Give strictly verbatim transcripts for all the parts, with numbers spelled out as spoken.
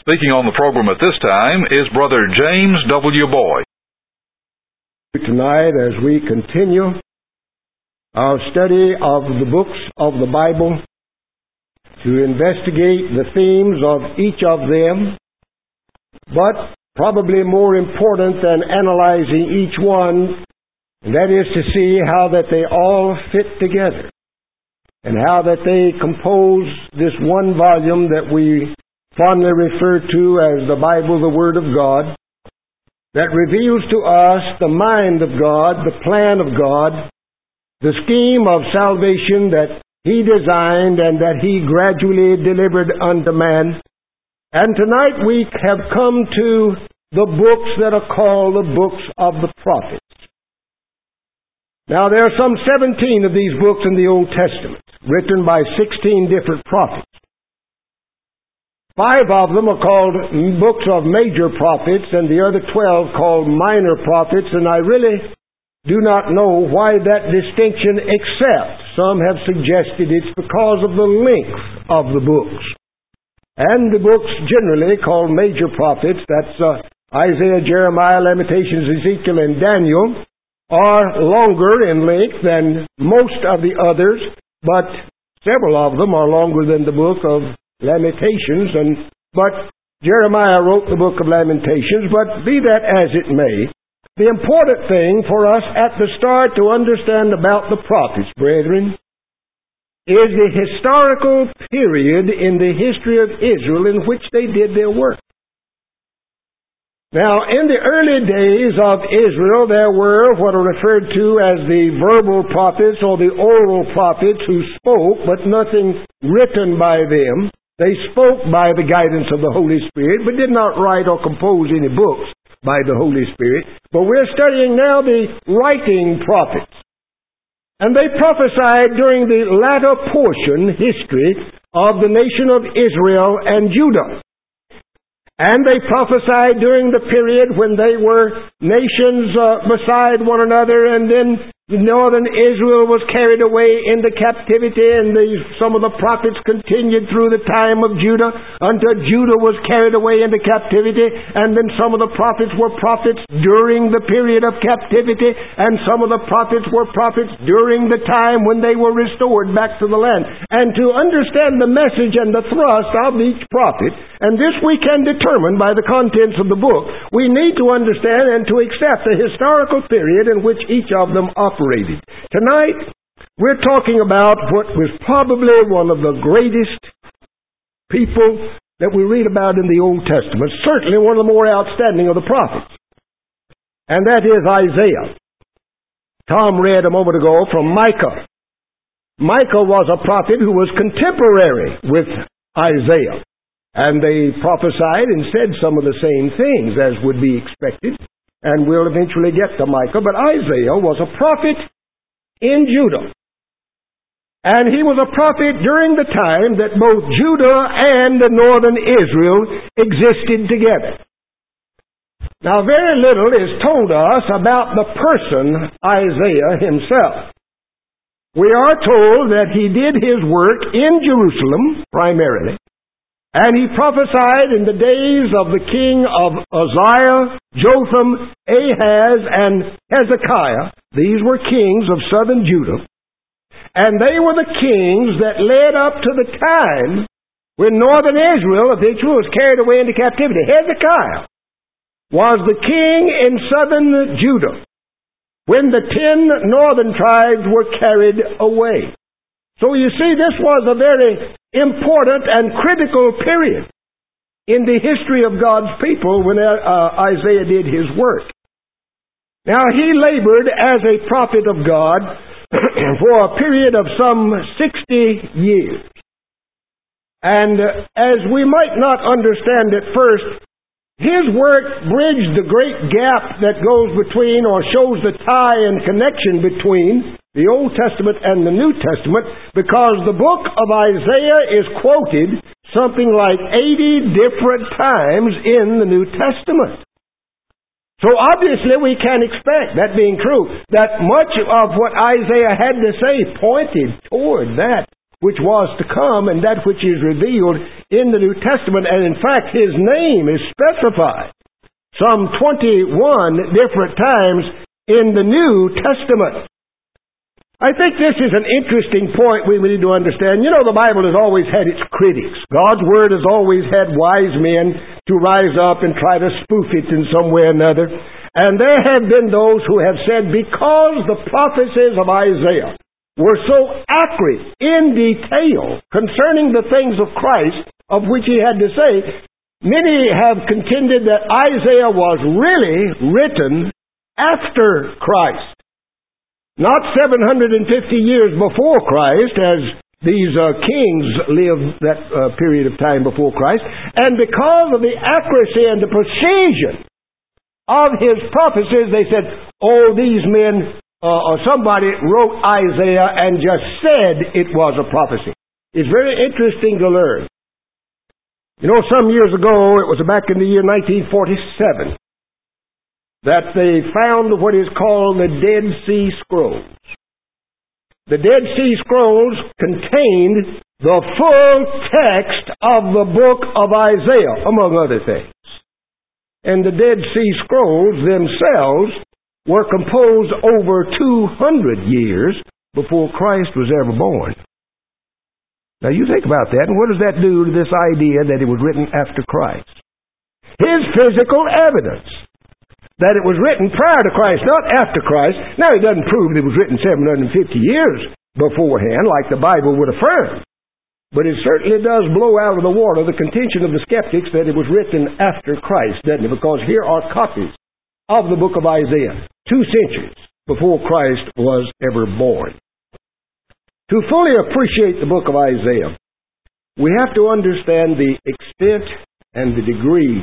Speaking on the program at this time is Brother James W. Boyd. Tonight, as we continue our study of the books of the Bible, to investigate the themes of each of them, but probably more important than analyzing each one, and that is to see how that they all fit together, and how that they compose this one volume that we fondly refer to as the Bible, the Word of God, that reveals to us the mind of God, the plan of God, the scheme of salvation that He designed and that He gradually delivered unto man. And tonight we have come to the books that are called the books of the prophets. Now there are some seventeen of these books in the Old Testament, written by sixteen different prophets. Five of them are called books of major prophets, and the other twelve called minor prophets, and I really do not know why that distinction, except some have suggested it's because of the length of the books. And the books generally called major prophets, that's uh, Isaiah, Jeremiah, Lamentations, Ezekiel, and Daniel, are longer in length than most of the others, but several of them are longer than the book of Lamentations, and but Jeremiah wrote the book of Lamentations. But be that as it may, the important thing for us at the start to understand about the prophets, brethren, is the historical period in the history of Israel in which they did their work. Now, in the early days of Israel, there were what are referred to as the verbal prophets or the oral prophets who spoke, but nothing written by them. They spoke by the guidance of the Holy Spirit, but did not write or compose any books by the Holy Spirit. But we're studying now the writing prophets. And they prophesied during the latter portion, history, of the nation of Israel and Judah. And they prophesied during the period when they were nations uh, beside one another, and then northern Israel was carried away into captivity, and the, some of the prophets continued through the time of Judah until Judah was carried away into captivity, and then some of the prophets were prophets during the period of captivity, and some of the prophets were prophets during the time when they were restored back to the land. And to understand the message and the thrust of each prophet, and this we can determine by the contents of the book, we need to understand and to accept the historical period in which each of them operated. Tonight, we're talking about what was probably one of the greatest people that we read about in the Old Testament, certainly one of the more outstanding of the prophets, and that is Isaiah. Tom read a moment ago from Micah. Micah was a prophet who was contemporary with Isaiah. And they prophesied and said some of the same things as would be expected. And we'll eventually get to Micah. But Isaiah was a prophet in Judah. And he was a prophet during the time that both Judah and northern Israel existed together. Now, very little is told us about the person Isaiah himself. We are told that he did his work in Jerusalem, primarily. And he prophesied in the days of the king of Uzziah, Jotham, Ahaz, and Hezekiah. These were kings of southern Judah. And they were the kings that led up to the time when northern Israel eventually was carried away into captivity. Hezekiah was the king in southern Judah when the ten northern tribes were carried away. So you see, this was a very important and critical period in the history of God's people when uh, Isaiah did his work. Now, he labored as a prophet of God for a period of some sixty years. And uh, as we might not understand at first, his work bridged the great gap that goes between, or shows the tie and connection between, the Old Testament and the New Testament, because the book of Isaiah is quoted something like eighty different times in the New Testament. So obviously we can expect, that being true, that much of what Isaiah had to say pointed toward that which was to come and that which is revealed in the New Testament. And in fact, His name is specified some twenty-one different times in the New Testament. I think this is an interesting point we need to understand. You know, the Bible has always had its critics. God's Word has always had wise men to rise up and try to spoof it in some way or another. And there have been those who have said, because the prophecies of Isaiah were so accurate in detail concerning the things of Christ, of which he had to say, many have contended that Isaiah was really written after Christ. Not seven hundred fifty years before Christ, as these uh, kings lived that uh, period of time before Christ. And because of the accuracy and the precision of his prophecies, they said, oh, these men, uh, or somebody wrote Isaiah and just said it was a prophecy. It's very interesting to learn. You know, some years ago, it was back in the year nineteen forty-seven, that they found what is called the Dead Sea Scrolls. The Dead Sea Scrolls contained the full text of the book of Isaiah, among other things. And the Dead Sea Scrolls themselves were composed over two hundred years before Christ was ever born. Now you think about that, and what does that do to this idea that it was written after Christ? His physical evidence that it was written prior to Christ, not after Christ. Now, it doesn't prove that it was written seven hundred fifty years beforehand, like the Bible would affirm. But it certainly does blow out of the water the contention of the skeptics that it was written after Christ, doesn't it? Because here are copies of the book of Isaiah, two centuries before Christ was ever born. To fully appreciate the book of Isaiah, we have to understand the extent and the degree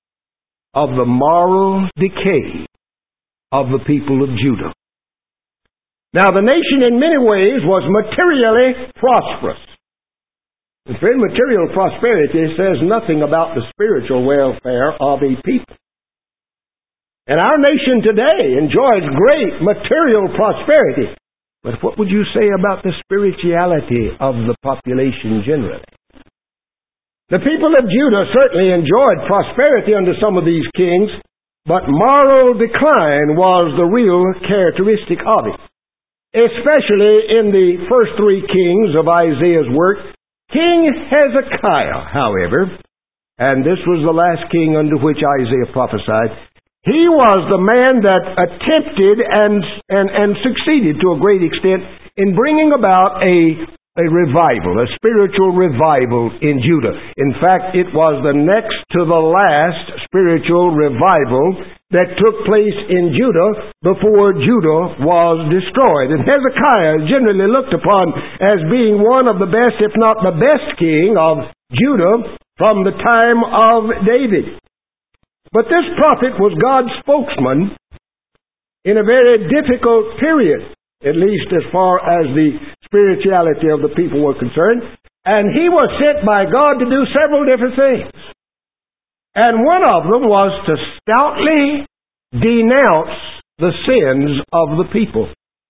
of the moral decay of the people of Judah. Now, the nation in many ways was materially prosperous. And friend, material prosperity says nothing about the spiritual welfare of a people. And our nation today enjoys great material prosperity. But what would you say about the spirituality of the population generally? The people of Judah certainly enjoyed prosperity under some of these kings, but moral decline was the real characteristic of it. Especially in the first three kings of Isaiah's work. King Hezekiah, however, and this was the last king under which Isaiah prophesied, he was the man that attempted and, and, and succeeded to a great extent in bringing about a A revival, a spiritual revival in Judah. In fact, it was the next to the last spiritual revival that took place in Judah before Judah was destroyed. And Hezekiah is generally looked upon as being one of the best, if not the best king of Judah from the time of David. But this prophet was God's spokesman in a very difficult period, at least as far as the spirituality of the people were concerned. And he was sent by God to do several different things. And one of them was to stoutly denounce the sins of the people.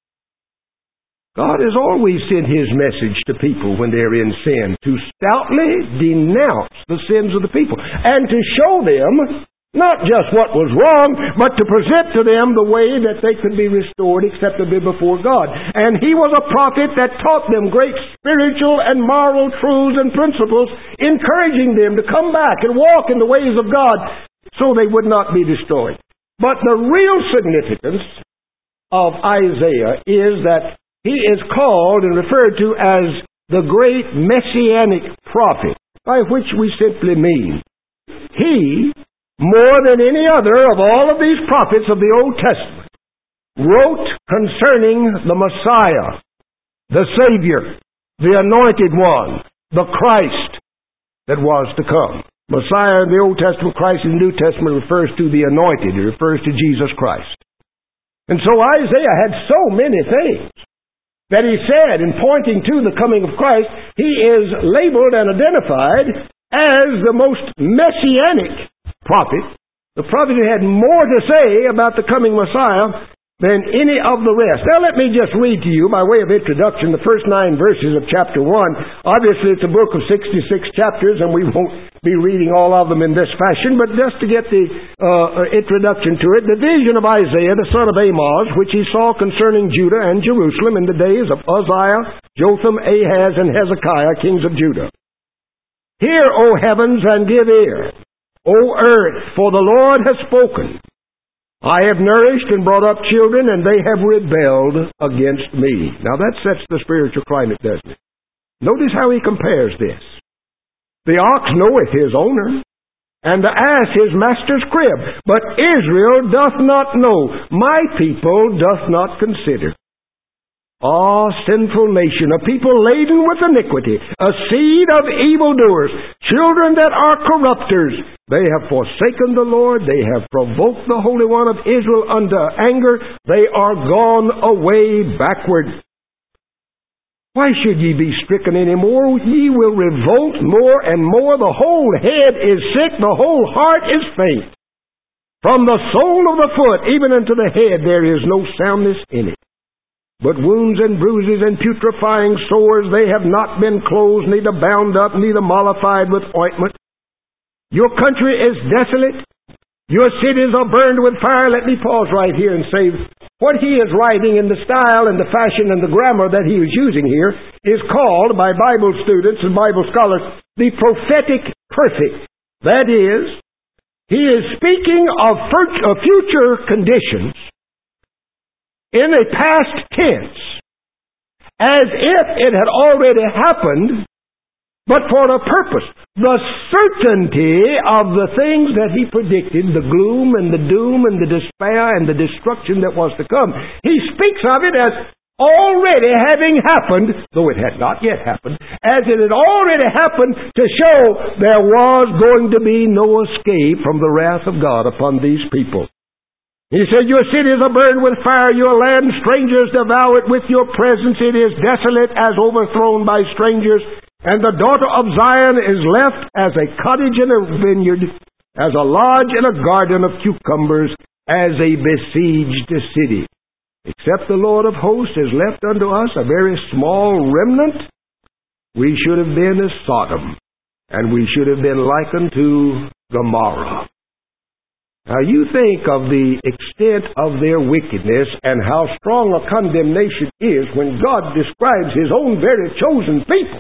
God has always sent His message to people when they're in sin, to stoutly denounce the sins of the people, and to show them not just what was wrong, but to present to them the way that they could be restored acceptably before God. And he was a prophet that taught them great spiritual and moral truths and principles, encouraging them to come back and walk in the ways of God so they would not be destroyed. But the real significance of Isaiah is that he is called and referred to as the great messianic prophet, by which we simply mean he, more than any other of all of these prophets of the Old Testament, wrote concerning the Messiah, the Savior, the Anointed One, the Christ that was to come. Messiah in the Old Testament, Christ in the New Testament refers to the Anointed. It refers to Jesus Christ. And so Isaiah had so many things that he said in pointing to the coming of Christ. He is labeled and identified as the most messianic prophet, the prophet who had more to say about the coming Messiah than any of the rest. Now let me just read to you by way of introduction the first nine verses of chapter one. Obviously it's a book of sixty-six chapters and we won't be reading all of them in this fashion, but just to get the uh, introduction to it, the vision of Isaiah the son of Amoz, which he saw concerning Judah and Jerusalem in the days of Uzziah, Jotham, Ahaz, and Hezekiah, kings of Judah. Hear, O heavens, and give ear, O earth, for the Lord has spoken. I have nourished and brought up children, and they have rebelled against me. Now that sets the spiritual climate, doesn't it? Notice how he compares this. The ox knoweth his owner, and the ass his master's crib. But Israel doth not know, my people doth not consider. Ah, sinful nation, a people laden with iniquity, a seed of evildoers, children that are corrupters. They have forsaken the Lord, they have provoked the Holy One of Israel unto anger, they are gone away backward. Why should ye be stricken any more? Ye will revolt more and more. The whole head is sick, the whole heart is faint. From the sole of the foot even unto the head there is no soundness in it. But wounds and bruises and putrefying sores, they have not been closed, neither bound up, neither mollified with ointment. Your country is desolate. Your cities are burned with fire. Let me pause right here and say, what he is writing in the style and the fashion and the grammar that he is using here is called, by Bible students and Bible scholars, the prophetic perfect. That is, he is speaking of future conditions in a past tense, as if it had already happened, but for a purpose. The certainty of the things that he predicted, the gloom and the doom and the despair and the destruction that was to come. He speaks of it as already having happened, though it had not yet happened, as it had already happened to show there was going to be no escape from the wrath of God upon these people. He said, your cities are burned with fire, your land strangers devour it with your presence. It is desolate as overthrown by strangers. And the daughter of Zion is left as a cottage in a vineyard, as a lodge in a garden of cucumbers, as a besieged city. Except the Lord of hosts has left unto us a very small remnant, we should have been as Sodom, and we should have been likened to Gomorrah. Now you think of the extent of their wickedness and how strong a condemnation is when God describes His own very chosen people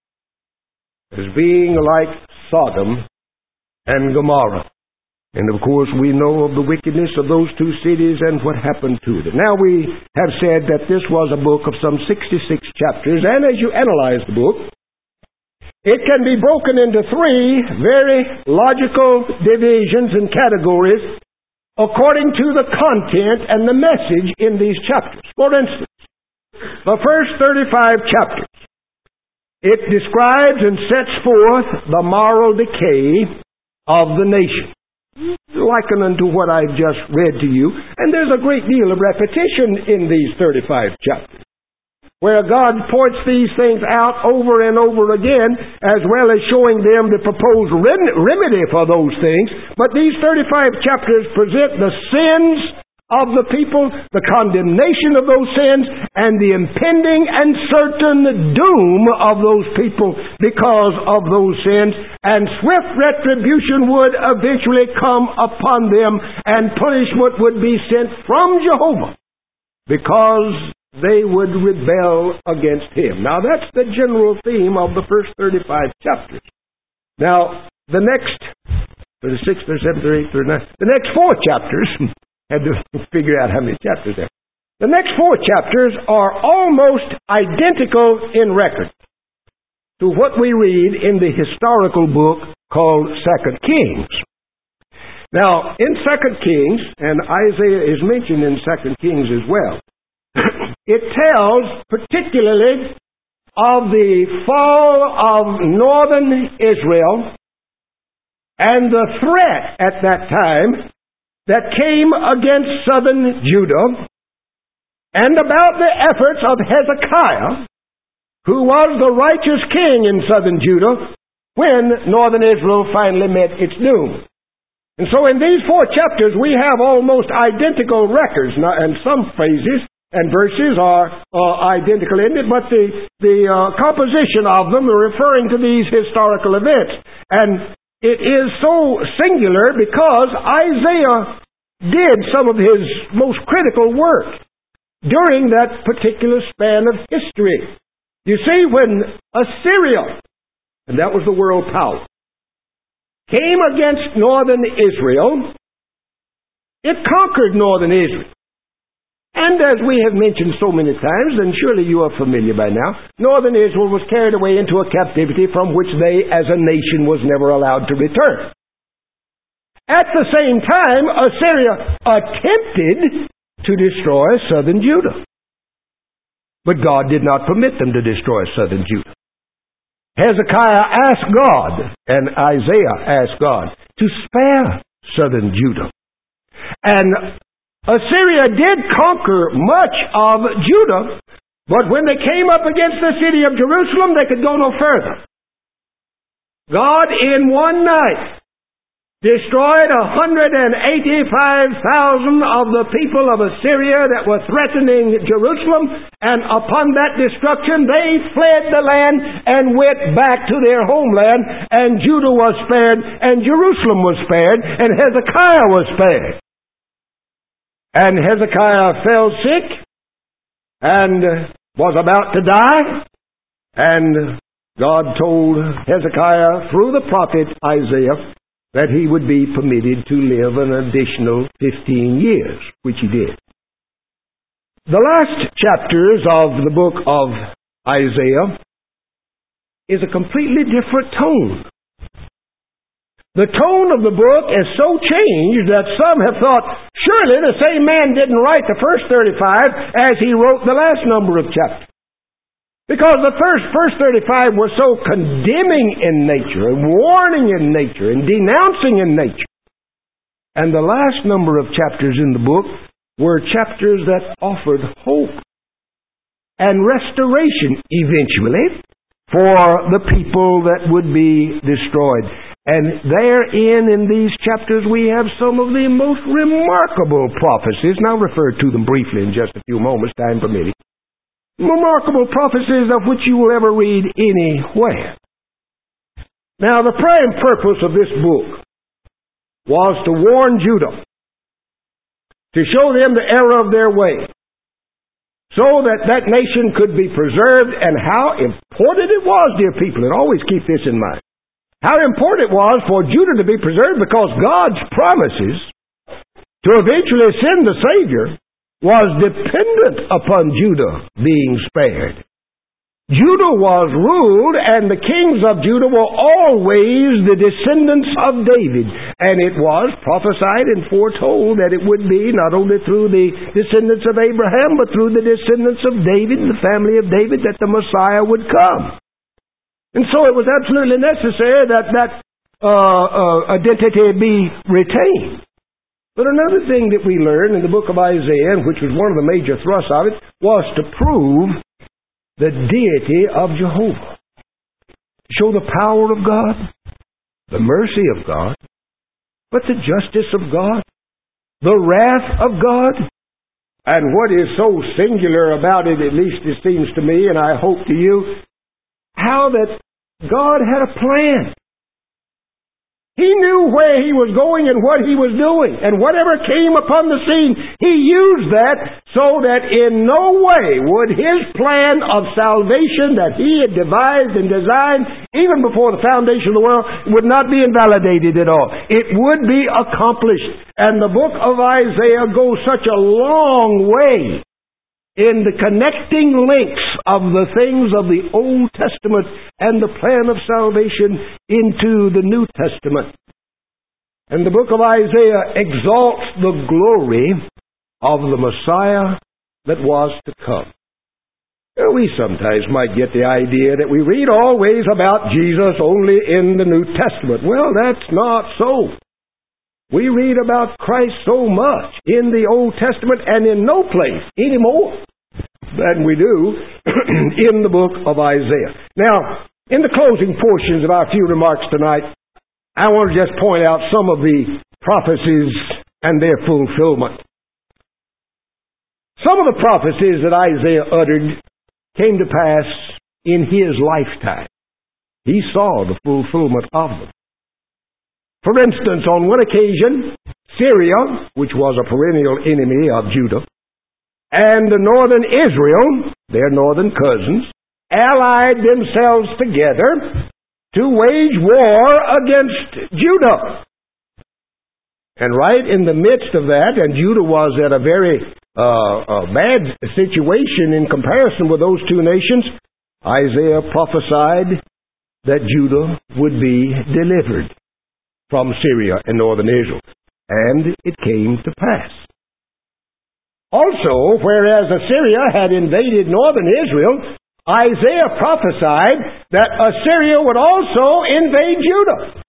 as being like Sodom and Gomorrah. And of course we know of the wickedness of those two cities and what happened to them. Now we have said that this was a book of some sixty-six chapters, and as you analyze the book, it can be broken into three very logical divisions and categories according to the content and the message in these chapters. For instance, the first thirty-five chapters, it describes and sets forth the moral decay of the nation, likened unto what I've just read to you. And there's a great deal of repetition in these thirty-five chapters, where God points these things out over and over again, as well as showing them the proposed remedy for those things. But these thirty-five chapters present the sins of the people, the condemnation of those sins, and the impending and certain doom of those people because of those sins. And swift retribution would eventually come upon them, and punishment would be sent from Jehovah because they would rebel against Him. Now that's the general theme of the first thirty-five chapters. Now, the next, thirty-six, thirty-seven, thirty-eight, thirty-nine, the next four chapters, had to figure out how many chapters there. The next four chapters are almost identical in record to what we read in the historical book called Second Kings. Now, in Second Kings, and Isaiah is mentioned in Second Kings as well, it tells particularly of the fall of northern Israel and the threat at that time that came against southern Judah, and about the efforts of Hezekiah, who was the righteous king in southern Judah, when northern Israel finally met its doom. And so in these four chapters, we have almost identical records, and some phrases and verses are uh, identical in it, but the, the uh, composition of them are referring to these historical events. And it is so singular because Isaiah did some of his most critical work during that particular span of history. You see, when Assyria, and that was the world power, came against northern Israel, it conquered northern Israel. And as we have mentioned so many times, and surely you are familiar by now, northern Israel was carried away into a captivity from which they as a nation was never allowed to return. At the same time, Assyria attempted to destroy southern Judah. But God did not permit them to destroy southern Judah. Hezekiah asked God, and Isaiah asked God, to spare southern Judah. And Assyria did conquer much of Judah, but when they came up against the city of Jerusalem, they could go no further. God, in one night, destroyed one hundred eighty-five thousand of the people of Assyria that were threatening Jerusalem, and upon that destruction they fled the land and went back to their homeland, and Judah was spared, and Jerusalem was spared, and Hezekiah was spared. And Hezekiah fell sick and was about to die, and God told Hezekiah through the prophet Isaiah that he would be permitted to live an additional fifteen years, which he did. The last chapters of the book of Isaiah is a completely different tone. The tone of the book is so changed that some have thought, surely the same man didn't write the first thirty-five as he wrote the last number of chapters. Because the first, first thirty-five was so condemning in nature, and warning in nature, and denouncing in nature. And the last number of chapters in the book were chapters that offered hope and restoration, eventually, for the people that would be destroyed. And therein, in these chapters, we have some of the most remarkable prophecies, and I'll refer to them briefly in just a few moments, time permitting. Remarkable prophecies of which you will ever read anywhere. Now, the prime purpose of this book was to warn Judah, to show them the error of their way, so that that nation could be preserved, and how important it was, dear people, and always keep this in mind, how important it was for Judah to be preserved, because God's promises to eventually send the Savior was dependent upon Judah being spared. Judah was ruled, and the kings of Judah were always the descendants of David. And it was prophesied and foretold that it would be not only through the descendants of Abraham, but through the descendants of David, the family of David, that the Messiah would come. And so it was absolutely necessary that that uh, uh, identity be retained. But another thing that we learn in the book of Isaiah, which was one of the major thrusts of it, was to prove the deity of Jehovah. Show the power of God, the mercy of God, but the justice of God, the wrath of God. And what is so singular about it, at least it seems to me, and I hope to you, how that God had a plan. He knew where He was going and what He was doing. And whatever came upon the scene, He used that so that in no way would His plan of salvation that He had devised and designed, even before the foundation of the world, would not be invalidated at all. It would be accomplished. And the book of Isaiah goes such a long way in the connecting links of the things of the Old Testament and the plan of salvation into the New Testament. And the book of Isaiah exalts the glory of the Messiah that was to come. We sometimes might get the idea that we read always about Jesus only in the New Testament. Well, that's not so. We read about Christ so much in the Old Testament and in no place anymore than we do in the book of Isaiah. Now, in the closing portions of our few remarks tonight, I want to just point out some of the prophecies and their fulfillment. Some of the prophecies that Isaiah uttered came to pass in his lifetime. He saw the fulfillment of them. For instance, on one occasion, Syria, which was a perennial enemy of Judah, and the northern Israel, their northern cousins, allied themselves together to wage war against Judah. And right in the midst of that, and Judah was at a very uh, uh, bad situation in comparison with those two nations, Isaiah prophesied that Judah would be delivered from Syria and northern Israel. And it came to pass. Also, whereas Assyria had invaded northern Israel, Isaiah prophesied that Assyria would also invade Judah.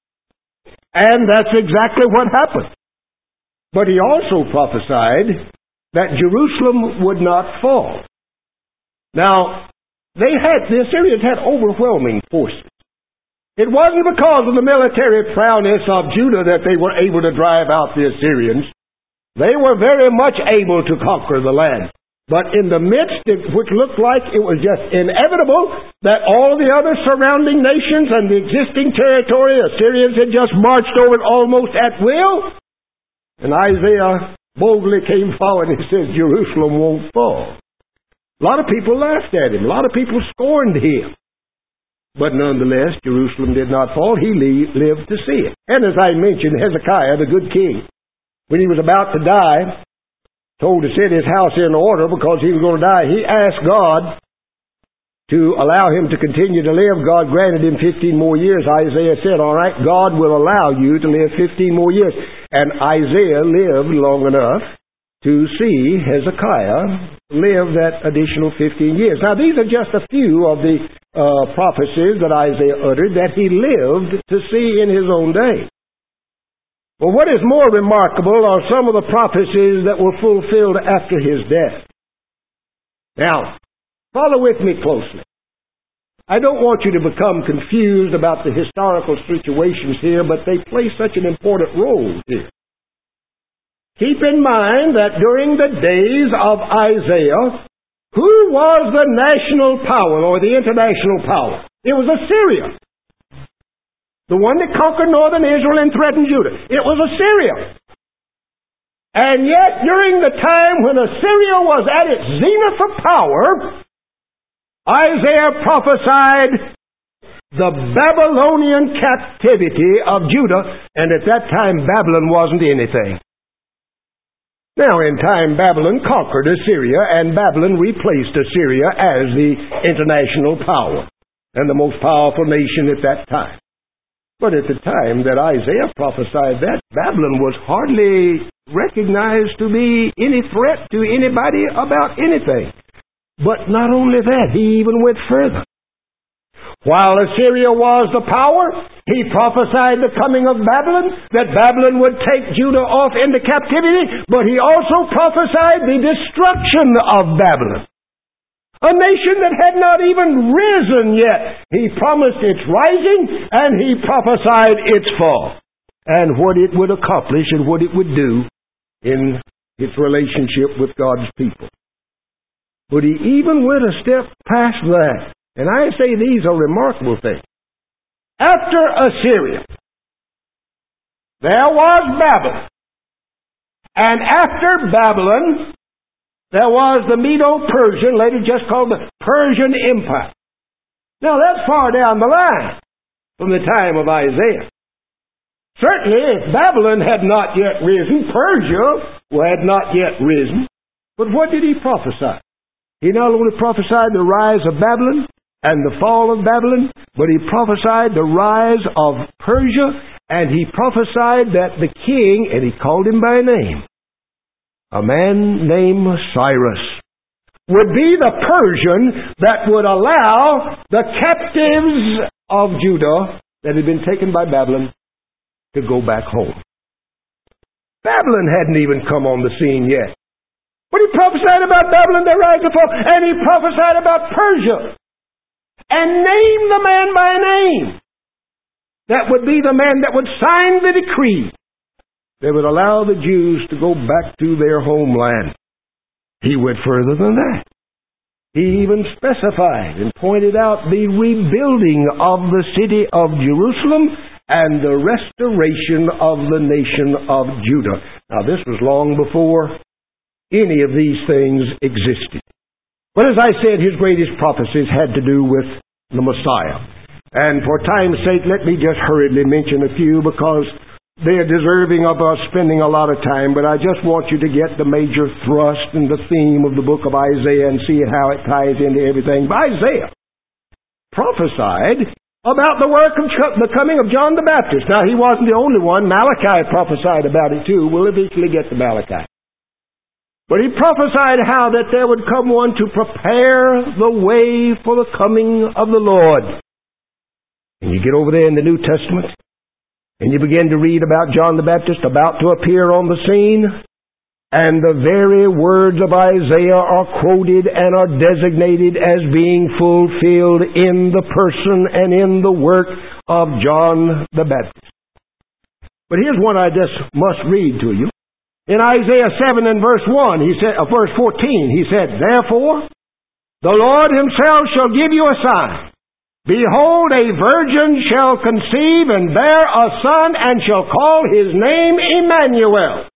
And that's exactly what happened. But he also prophesied that Jerusalem would not fall. Now, they had, the Assyrians had overwhelming forces. It wasn't because of the military prowess of Judah that they were able to drive out the Assyrians. They were very much able to conquer the land. But in the midst, which looked like it was just inevitable that all the other surrounding nations and the existing territory, Assyrians had just marched over it almost at will. And Isaiah boldly came forward and he says, Jerusalem won't fall. A lot of people laughed at him. A lot of people scorned him. But nonetheless, Jerusalem did not fall. He lived to see it. And as I mentioned, Hezekiah, the good king, when he was about to die, told to set his house in order because he was going to die, he asked God to allow him to continue to live. God granted him fifteen more years. Isaiah said, all right, God will allow you to live fifteen more years. And Isaiah lived long enough to see Hezekiah live that additional fifteen years. Now, these are just a few of the uh, prophecies that Isaiah uttered that he lived to see in his own day. Well, what is more remarkable are some of the prophecies that were fulfilled after his death. Now, follow with me closely. I don't want you to become confused about the historical situations here, but they play such an important role here. Keep in mind that during the days of Isaiah, who was the national power or the international power? It was Assyria. The one that conquered northern Israel and threatened Judah. It was Assyria. And yet, during the time when Assyria was at its zenith of power, Isaiah prophesied the Babylonian captivity of Judah, and at that time Babylon wasn't anything. Now, in time, Babylon conquered Assyria, and Babylon replaced Assyria as the international power and the most powerful nation at that time. But at the time that Isaiah prophesied that, Babylon was hardly recognized to be any threat to anybody about anything. But not only that, he even went further. While Assyria was the power, he prophesied the coming of Babylon, that Babylon would take Judah off into captivity, but he also prophesied the destruction of Babylon, a nation that had not even risen yet. He promised its rising, and he prophesied its fall, and what it would accomplish and what it would do in its relationship with God's people. But he even went a step past that. And I say these are remarkable things. After Assyria, there was Babylon. And after Babylon, there was the Medo-Persian, later just called the Persian Empire. Now that's far down the line from the time of Isaiah. Certainly, if Babylon had not yet risen, Persia had not yet risen. But what did he prophesy? He not only prophesied the rise of Babylon and the fall of Babylon, but he prophesied the rise of Persia, and he prophesied that the king, and he called him by name, a man named Cyrus, would be the Persian that would allow the captives of Judah that had been taken by Babylon to go back home. Babylon hadn't even come on the scene yet. But he prophesied about Babylon, their rise and fall, and he prophesied about Persia, and named the man by name. That would be the man that would sign the decree They would allow the Jews to go back to their homeland. He went further than that. He even specified and pointed out the rebuilding of the city of Jerusalem and the restoration of the nation of Judah. Now, this was long before any of these things existed. But as I said, his greatest prophecies had to do with the Messiah. And for time's sake, let me just hurriedly mention a few because they are deserving of us spending a lot of time, but I just want you to get the major thrust and the theme of the book of Isaiah and see how it ties into everything. But Isaiah prophesied about the work of the coming of John the Baptist. Now, he wasn't the only one. Malachi prophesied about it too. We'll eventually get to Malachi. But he prophesied how that there would come one to prepare the way for the coming of the Lord. And you get over there in the New Testament, and you begin to read about John the Baptist about to appear on the scene, and the very words of Isaiah are quoted and are designated as being fulfilled in the person and in the work of John the Baptist. But here's one I just must read to you. In Isaiah seven and verse one, he said, uh, verse fourteen, he said, "Therefore, the Lord himself shall give you a sign. Behold, a virgin shall conceive and bear a son, and shall call his name Emmanuel."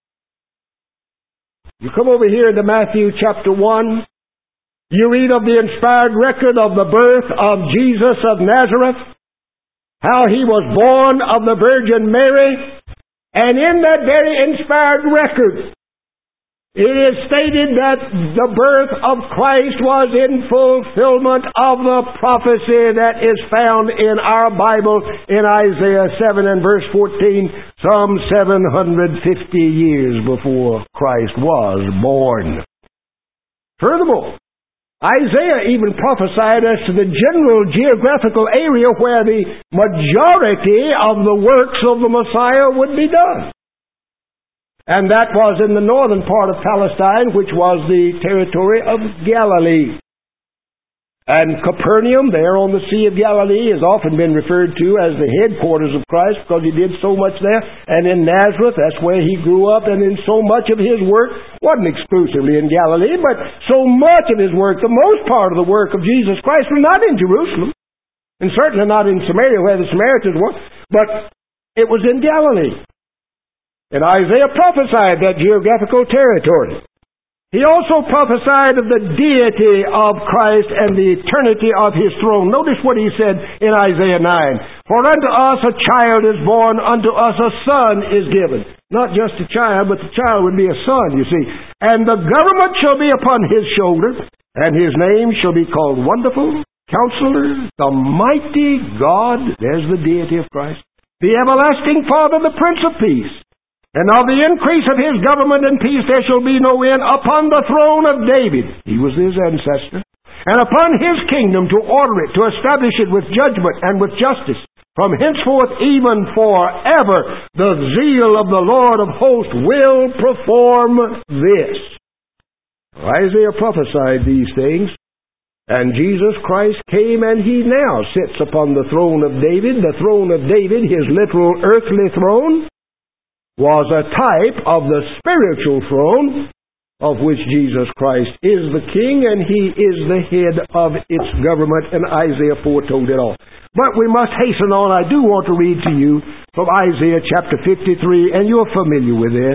You come over here into Matthew chapter one. You read of the inspired record of the birth of Jesus of Nazareth, how he was born of the Virgin Mary, and in that very inspired record, it is stated that the birth of Christ was in fulfillment of the prophecy that is found in our Bible in Isaiah seven and verse fourteen, some seven hundred fifty years before Christ was born. Furthermore, Isaiah even prophesied as to the general geographical area where the majority of the works of the Messiah would be done. And that was in the northern part of Palestine, which was the territory of Galilee. And Capernaum, there on the Sea of Galilee, has often been referred to as the headquarters of Christ because he did so much there. And in Nazareth, that's where he grew up, and in so much of his work, wasn't exclusively in Galilee, but so much of his work, the most part of the work of Jesus Christ was not in Jerusalem, and certainly not in Samaria where the Samaritans were, but it was in Galilee. And Isaiah prophesied that geographical territory. He also prophesied of the deity of Christ and the eternity of his throne. Notice what he said in Isaiah nine. "For unto us a child is born, unto us a son is given." Not just a child, but the child would be a son, you see. "And the government shall be upon his shoulder, and his name shall be called Wonderful, Counselor, the Mighty God." There's the deity of Christ. "The Everlasting Father, the Prince of Peace. And of the increase of his government and peace there shall be no end upon the throne of David." He was his ancestor. "And upon his kingdom to order it, to establish it with judgment and with justice. From henceforth even forever the zeal of the Lord of hosts will perform this." Isaiah prophesied these things. And Jesus Christ came, and he now sits upon the throne of David. The throne of David, his literal earthly throne, was a type of the spiritual throne of which Jesus Christ is the king, and he is the head of its government, and Isaiah foretold it all. But we must hasten on. I do want to read to you from Isaiah chapter fifty-three, and you're familiar with this.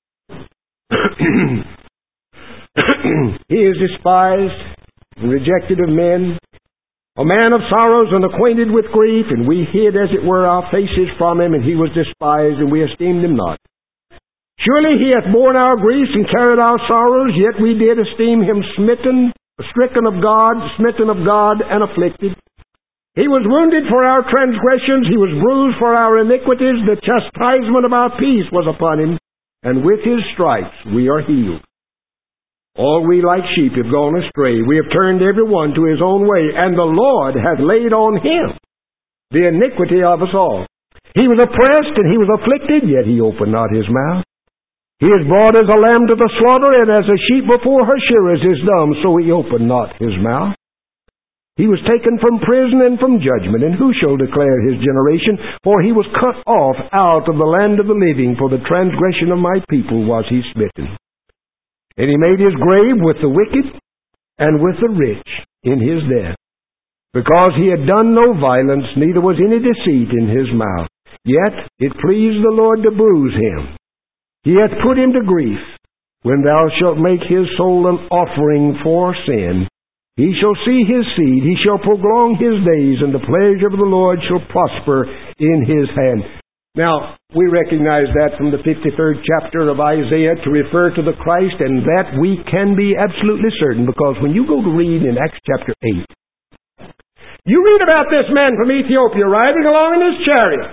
"He is despised and rejected of men, a man of sorrows and acquainted with grief, and we hid, as it were, our faces from him, and he was despised, and we esteemed him not. Surely he hath borne our griefs and carried our sorrows, yet we did esteem him smitten, stricken of God, smitten of God, and afflicted. He was wounded for our transgressions, he was bruised for our iniquities, the chastisement of our peace was upon him, and with his stripes we are healed. All we like sheep have gone astray. We have turned every one to his own way, and the Lord hath laid on him the iniquity of us all. He was oppressed and he was afflicted, yet he opened not his mouth. He is brought as a lamb to the slaughter, and as a sheep before her shearers is dumb, so he opened not his mouth. He was taken from prison and from judgment, and who shall declare his generation? For he was cut off out of the land of the living, for the transgression of my people was he smitten. And he made his grave with the wicked and with the rich in his death, because he had done no violence, neither was any deceit in his mouth. Yet it pleased the Lord to bruise him. He hath put him to grief. When thou shalt make his soul an offering for sin, he shall see his seed, he shall prolong his days, and the pleasure of the Lord shall prosper in his hand. Now, we recognize that from the fifty-third chapter of Isaiah to refer to the Christ, and that we can be absolutely certain, because when you go to read in Acts chapter eight, you read about this man from Ethiopia riding along in his chariot.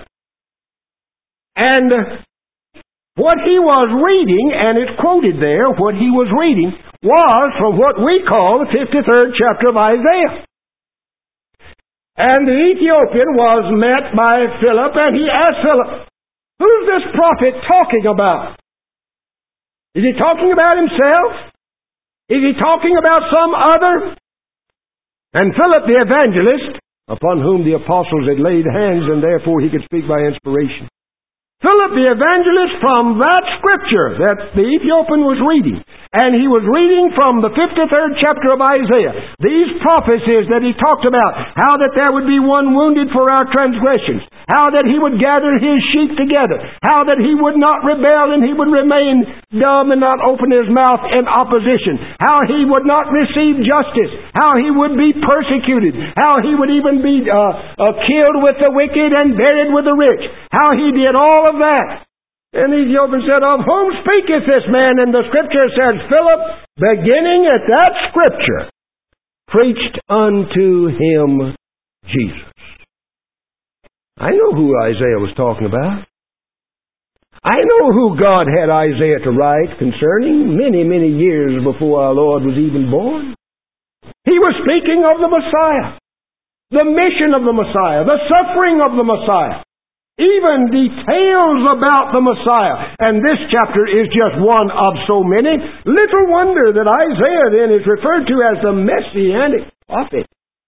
And what he was reading, and it's quoted there, what he was reading was from what we call the fifty-third chapter of Isaiah. And the Ethiopian was met by Philip, and he asked Philip, who's this prophet talking about? Is he talking about himself? Is he talking about some other? And Philip the evangelist, upon whom the apostles had laid hands, and therefore he could speak by inspiration, Philip the evangelist, from that scripture that the Ethiopian was reading, and he was reading from the fifty-third chapter of Isaiah, these prophecies that he talked about, how that there would be one wounded for our transgressions, how that he would gather his sheep together, how that he would not rebel and he would remain dumb and not open his mouth in opposition, how he would not receive justice, how he would be persecuted, how he would even be uh, uh, killed with the wicked and buried with the rich, how he did all of that. And the Ethiopian said, of whom speaketh this man? And the scripture says, Philip, beginning at that scripture, preached unto him Jesus. I know who Isaiah was talking about. I know who God had Isaiah to write concerning many, many years before our Lord was even born. He was speaking of the Messiah, the mission of the Messiah, the suffering of the Messiah, even details about the Messiah. And this chapter is just one of so many. Little wonder that Isaiah then is referred to as the Messianic prophet.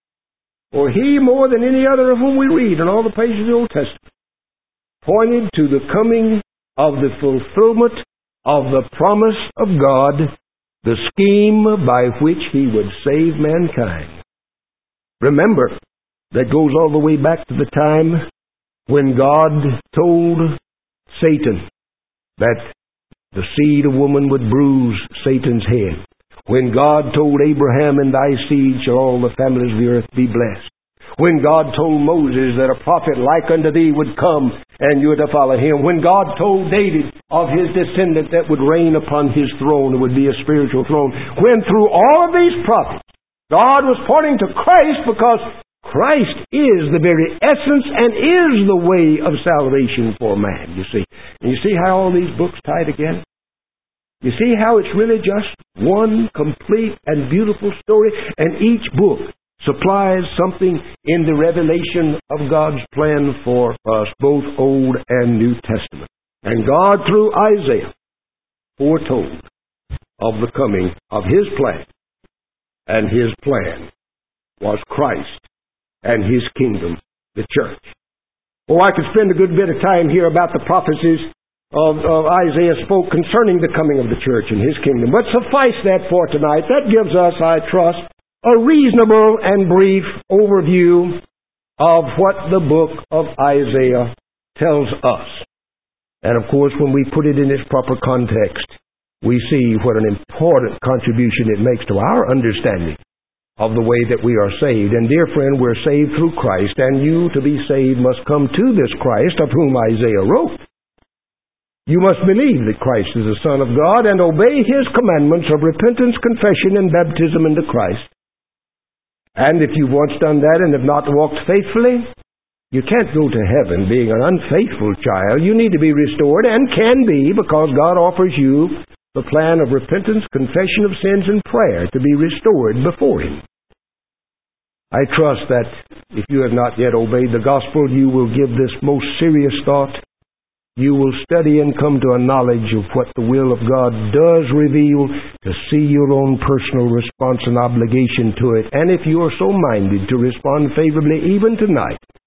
For he, more than any other of whom we read in all the pages of the Old Testament, pointed to the coming of the fulfillment of the promise of God, the scheme by which he would save mankind. Remember, that goes all the way back to the time when God told Satan that the seed of woman would bruise Satan's head. When God told Abraham, in thy seed shall all the families of the earth be blessed. When God told Moses that a prophet like unto thee would come and you were to follow him. When God told David of his descendant that would reign upon his throne, it would be a spiritual throne. When through all of these prophets, God was pointing to Christ, because Christ is the very essence and is the way of salvation for man, you see. And you see how all these books tie together? You see how it's really just one complete and beautiful story, and each book supplies something in the revelation of God's plan for us, both Old and New Testament. And God, through Isaiah, foretold of the coming of His plan. And His plan was Christ and His kingdom, the church. Oh, I could spend a good bit of time here about the prophecies of, of Isaiah spoke concerning the coming of the church and His kingdom. But suffice that for tonight. That gives us, I trust, a reasonable and brief overview of what the book of Isaiah tells us. And of course, when we put it in its proper context, we see what an important contribution it makes to our understanding of the way that we are saved. And dear friend, we're saved through Christ, and you, to be saved, must come to this Christ of whom Isaiah wrote. You must believe that Christ is the Son of God and obey His commandments of repentance, confession, and baptism into Christ. And if you've once done that and have not walked faithfully, you can't go to heaven being an unfaithful child. You need to be restored, and can be, because God offers you the plan of repentance, confession of sins, and prayer to be restored before Him. I trust that if you have not yet obeyed the gospel, you will give this most serious thought you will study and come to a knowledge of what the will of God does reveal, to see your own personal response and obligation to it. And if you are so minded to respond favorably even tonight,